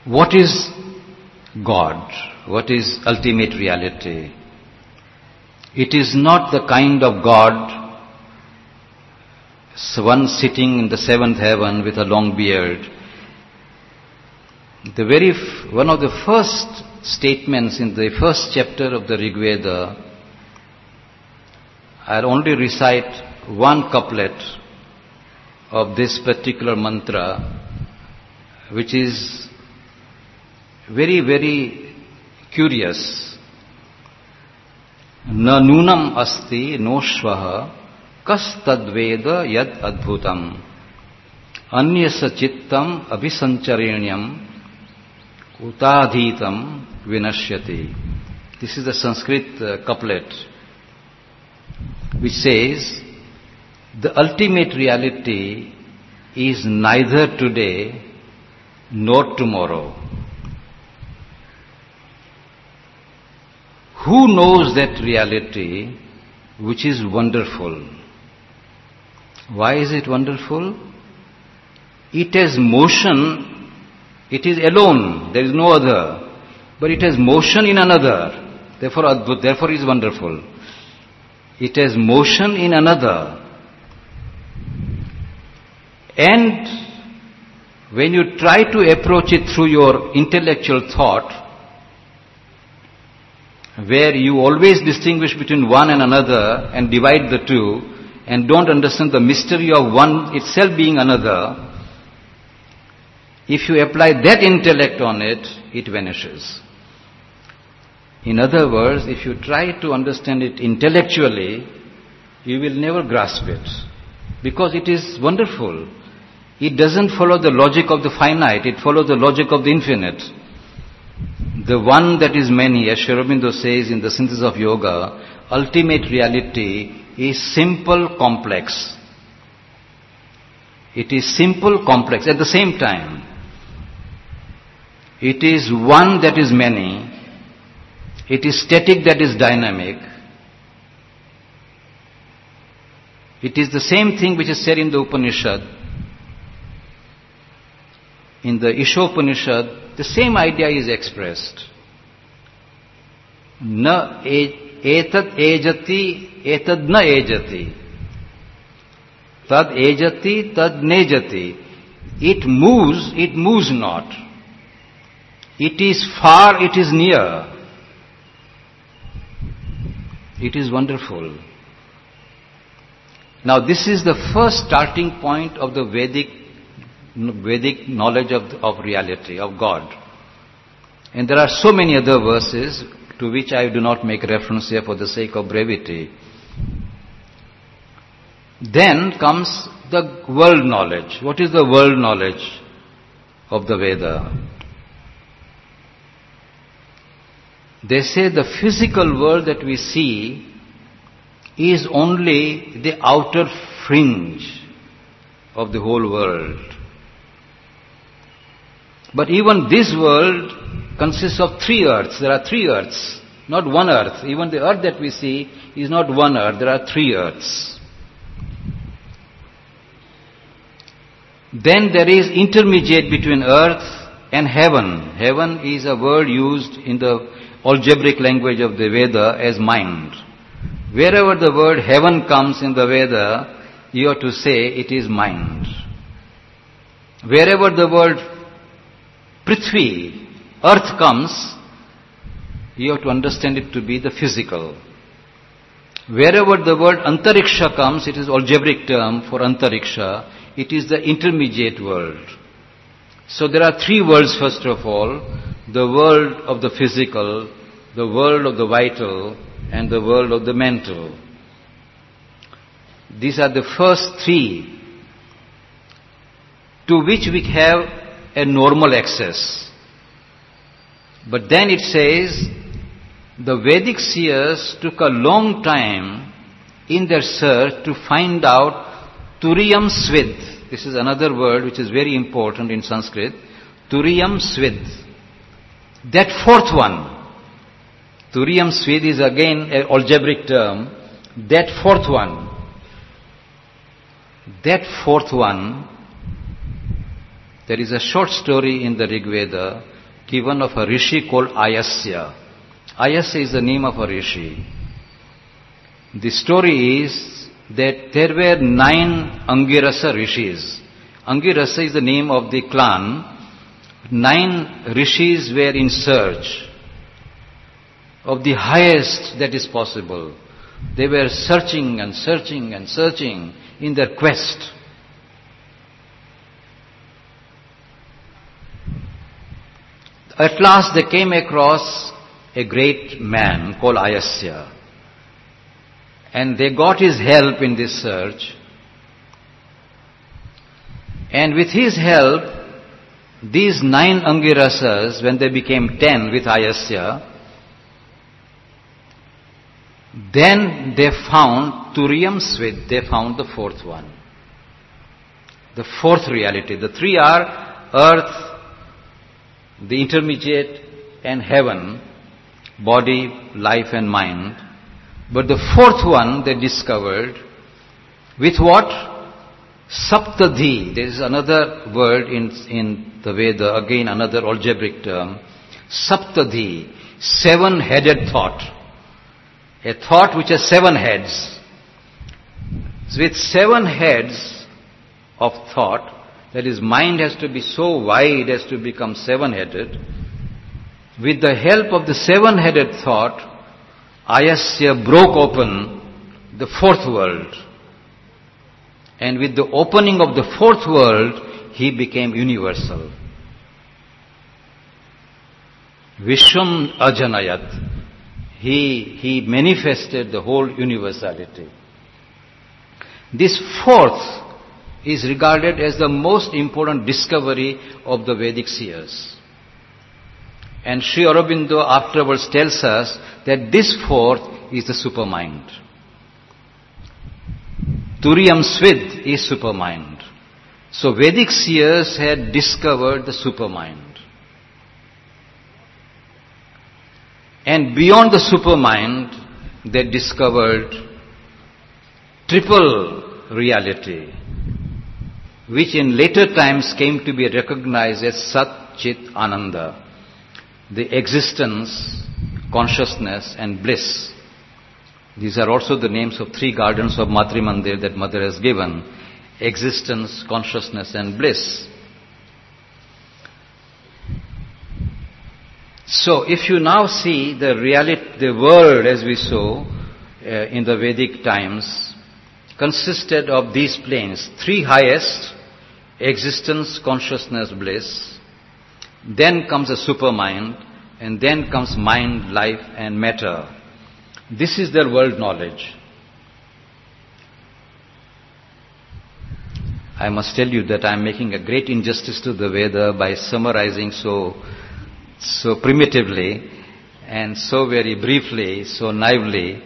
What is God? What is ultimate reality? It is not the kind of God, one sitting in the seventh heaven with a long beard. One of the first statements in the first chapter of the Rig Veda, I'll only recite one couplet of this particular mantra, which is very, very curious. Na nunam asti no shvaha kas tadveda yad adbhutam anyasa chittam abhisancharenyam utadhitam vinashyati. This is the Sanskrit couplet which says, the ultimate reality is neither today nor tomorrow. Who knows that reality which is wonderful? Why is it wonderful? It has motion, it is alone, there is no other, but it has motion in another, therefore it is wonderful. It has motion in another. And when you try to approach it through your intellectual thought, where you always distinguish between one and another and divide the two and don't understand the mystery of one itself being another, if you apply that intellect on it, it vanishes. In other words, if you try to understand it intellectually, you will never grasp it, because it is wonderful. It doesn't follow the logic of the finite, it follows the logic of the infinite. The one that is many, as Sri Aurobindo says in the Synthesis of Yoga, ultimate reality is simple, complex. It is simple, complex at the same time. It is one that is many. It is static that is dynamic. It is the same thing which is said in the Upanishad. In the Ishopanishad, the same idea is expressed. Na etad ejati, etad na ejati. Tad ejati, tad nejati. It moves not. It is far, it is near. It is wonderful. Now this is the first starting point of the Vedic knowledge of reality, of God. And there are so many other verses to which I do not make reference here for the sake of brevity. Then comes the world knowledge. What is the world knowledge of the Veda? They say the physical world that we see is only the outer fringe of the whole world. But even this world consists of three earths. There are three earths, not one earth. Even the earth that we see is not one earth. There are three earths. Then there is intermediate between earth and heaven. Heaven is a word used in the algebraic language of the Veda as mind. Wherever the word heaven comes in the Veda, you have to say it is mind. Wherever the word Prithvi, earth comes, you have to understand it to be the physical. Wherever the word Antariksha comes, it is algebraic term for Antariksha, it is the intermediate world. So there are three worlds first of all, the world of the physical, the world of the vital, and the world of the mental. These are the first three to which we have a normal access. But then it says, the Vedic seers took a long time in their search to find out Turiyam Svid. This is another word which is very important in Sanskrit. Turiyam Svid. That fourth one. Turiyam Svid is again an algebraic term. That fourth one. There is a short story in the Rig Veda given of a rishi called Ayasya. Ayasya is the name of a rishi. The story is that there were 9 Angirasa rishis. Angirasa is the name of the clan. 9 rishis were in search of the highest that is possible. They were searching and searching and searching in their quest. At last they came across a great man called Ayasya. And they got his help in this search. And with his help, these 9 Angirasas, when they became 10 with Ayasya, then they found Turiyam Svid, they found the 4th one. The 4th reality. The 3 are earth, the intermediate, and heaven, body, life and mind. But the 4th one they discovered with what? Saptadhi. There is another word in the Veda, again another algebraic term. Saptadhi, 7-headed thought. A thought which has 7 heads. So with 7 heads of thought, that is, mind has to be so wide as to become 7-headed. With the help of the 7-headed thought, Ayasya broke open the 4th world. And with the opening of the 4th world, he became universal. Vishwam Ajanayat. He manifested the whole universality. This 4th is regarded as the most important discovery of the Vedic seers. And Sri Aurobindo afterwards tells us that this 4th is the supermind. Turiyam Svid is supermind. So Vedic seers had discovered the supermind. And beyond the supermind, they discovered triple reality, which in later times came to be recognized as Sat, Chit, Ananda, the existence, consciousness and bliss. These are also the names of 3 gardens of Matri Mandir that Mother has given: existence, consciousness and bliss. So if you now see the reality, the world as we saw in the Vedic times consisted of these planes: 3 highest, existence, consciousness, bliss. Then comes a supermind, and then comes mind, life and matter. This is their world knowledge. I must tell you that I am making a great injustice to the Veda by summarizing so primitively and so very briefly, so naively.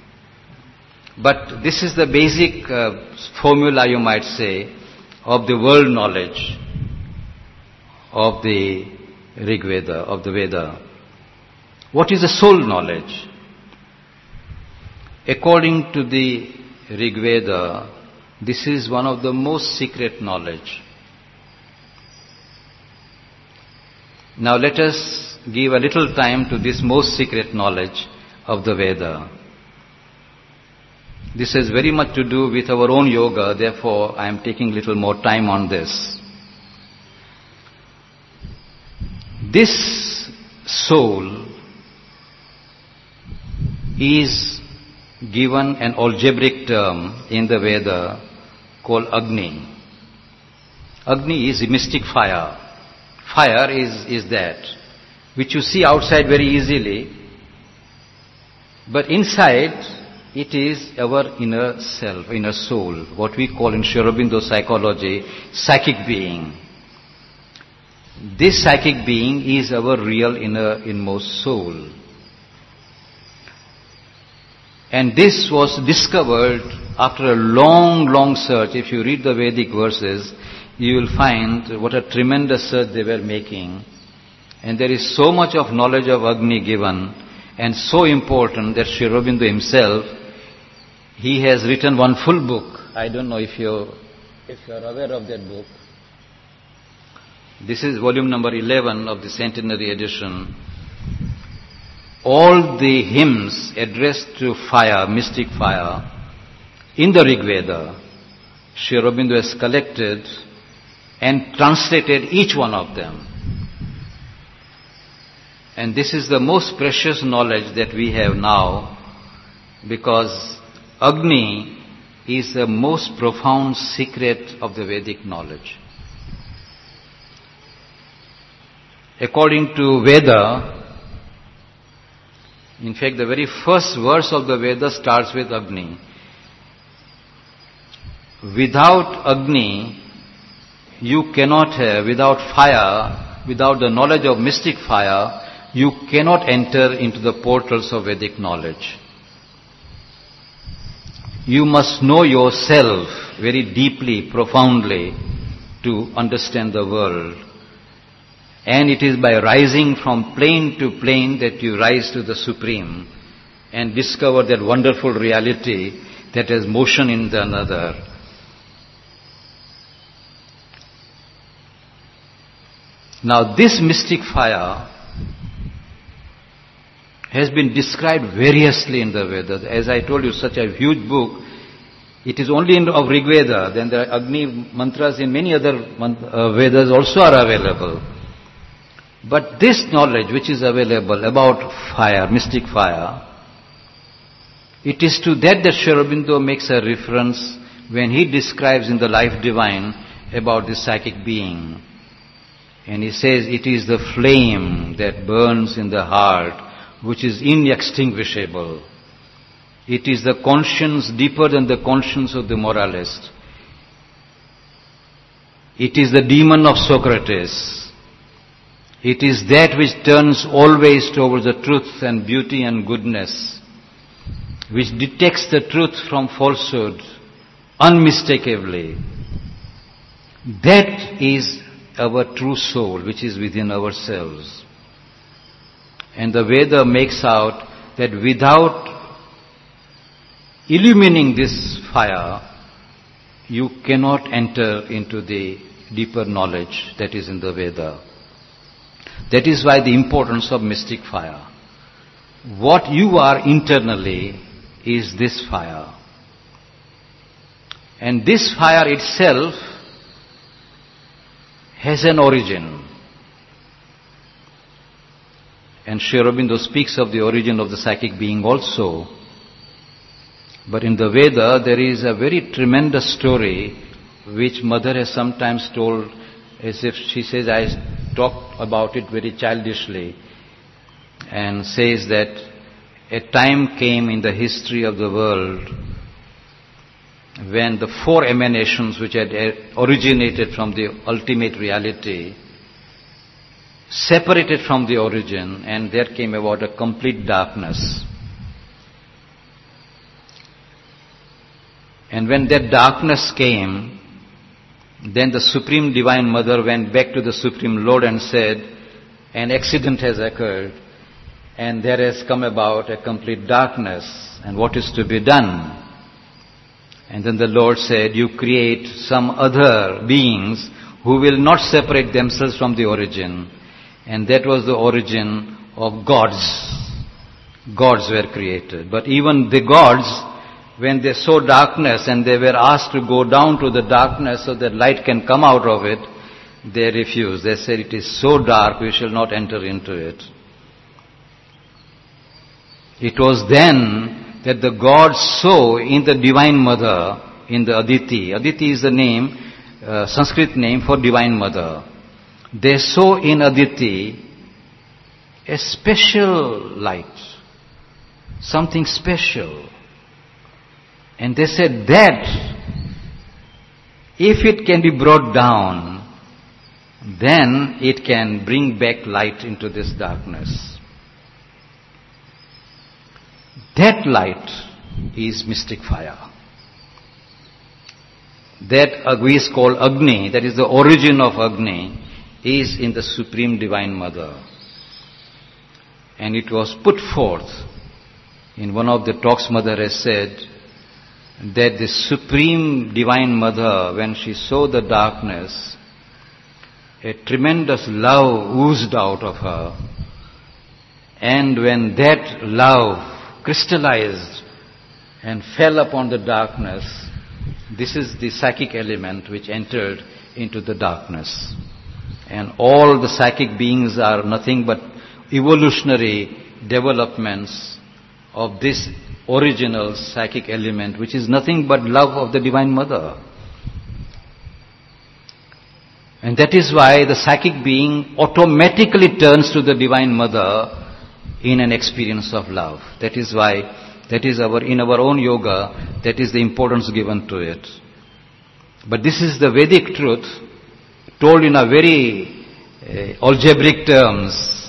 But this is the basic formula, you might say, of the world knowledge of the Rig Veda, of the Veda. What is the soul knowledge? According to the Rig Veda, this is one of the most secret knowledge. Now let us give a little time to this most secret knowledge of the Veda. This has very much to do with our own yoga, therefore I am taking little more time on this. This soul is given an algebraic term in the Veda called Agni. Agni is a mystic fire. Fire is that which you see outside very easily, but inside it is our inner self, inner soul, what we call in Sri Aurobindo psychology, psychic being. This psychic being is our real inmost soul. And this was discovered after a long search. If you read the Vedic verses, you will find what a tremendous search they were making. And there is so much of knowledge of Agni given, and so important that Sri Aurobindo himself, he has written one full book. I don't know if you're aware of that book. This is volume number 11 of the centenary edition. All the hymns addressed to fire, mystic fire, in the Rig Veda, Sri Aurobindo has collected and translated each one of them. And this is the most precious knowledge that we have now, because Agni is the most profound secret of the Vedic knowledge. According to Veda, in fact, the very first verse of the Veda starts with Agni. Without Agni, you cannot have, without fire, without the knowledge of mystic fire, you cannot enter into the portals of Vedic knowledge. You must know yourself very deeply, profoundly, to understand the world. And it is by rising from plane to plane that you rise to the Supreme and discover that wonderful reality that has motion in the another. Now this mystic fire has been described variously in the Vedas. As I told you, such a huge book. It is only of Rig Veda. Then the Agni mantras in many other Vedas also are available. But this knowledge which is available about fire, mystic fire, it is to that Sri Aurobindo makes a reference when he describes in the Life Divine about the psychic being. And he says it is the flame that burns in the heart, which is inextinguishable. It is the conscience deeper than the conscience of the moralist. It is the demon of Socrates. It is that which turns always towards the truth and beauty and goodness, which detects the truth from falsehood unmistakably. That is our true soul, which is within ourselves. And the Veda makes out that without illumining this fire, you cannot enter into the deeper knowledge that is in the Veda. That is why the importance of mystic fire. What you are internally is this fire. And this fire itself has an origin. And Sri Aurobindo speaks of the origin of the psychic being also. But in the Veda, there is a very tremendous story which Mother has sometimes told, as if she says, I talked about it very childishly, and says that a time came in the history of the world when the four emanations which had originated from the ultimate reality separated from the origin, and there came about a complete darkness. And when that darkness came, then the Supreme Divine Mother went back to the Supreme Lord and said, an accident has occurred and there has come about a complete darkness, and what is to be done? And then the Lord said, you create some other beings who will not separate themselves from the origin. And that was the origin of gods. Gods were created. But even the gods, when they saw darkness and they were asked to go down to the darkness so that light can come out of it, they refused. They said, it is so dark, we shall not enter into it. It was then that the gods saw in the Divine Mother, in the Aditi. Aditi is the name, Sanskrit name for Divine Mother. They saw in Aditi a special light, something special. And they said that if it can be brought down, then it can bring back light into this darkness. That light is mystic fire. That is called Agni, that is the origin of Agni, is in the Supreme Divine Mother. And it was put forth. In one of the talks, Mother has said that the Supreme Divine Mother, when she saw the darkness, a tremendous love oozed out of her. And when that love crystallized and fell upon the darkness, this is the psychic element which entered into the darkness. And all the psychic beings are nothing but evolutionary developments of this original psychic element, which is nothing but love of the Divine Mother. And that is why the psychic being automatically turns to the Divine Mother in an experience of love. That is why, in our own yoga, that is the importance given to it. But this is the Vedic truth told in a very algebraic terms.